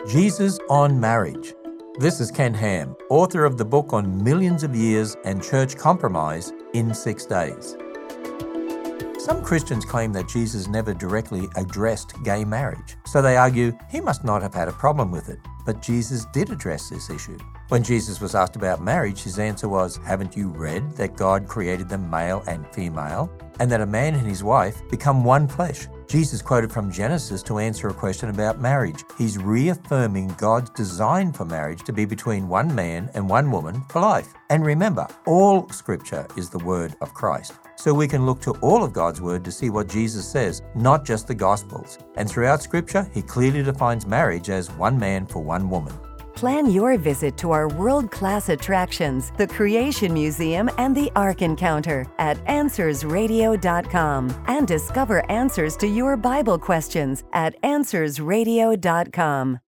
Jesus on Marriage. This is Ken Ham, author of the book on millions of years and church compromise in 6 days. Some Christians claim that Jesus never directly addressed gay marriage, so they argue he must not have had a problem with it. But Jesus did address this issue. When Jesus was asked about marriage, his answer was, "Haven't you read that God created them male and female, and that a man and his wife become one flesh?" Jesus quoted from Genesis to answer a question about marriage. He's reaffirming God's design for marriage to be between one man and one woman for life. And remember, all Scripture is the word of Christ. So we can look to all of God's word to see what Jesus says, not just the Gospels. And throughout Scripture, he clearly defines marriage as one man for one woman. Plan your visit to our world-class attractions, the Creation Museum and the Ark Encounter at AnswersRadio.com, and discover answers to your Bible questions at AnswersRadio.com.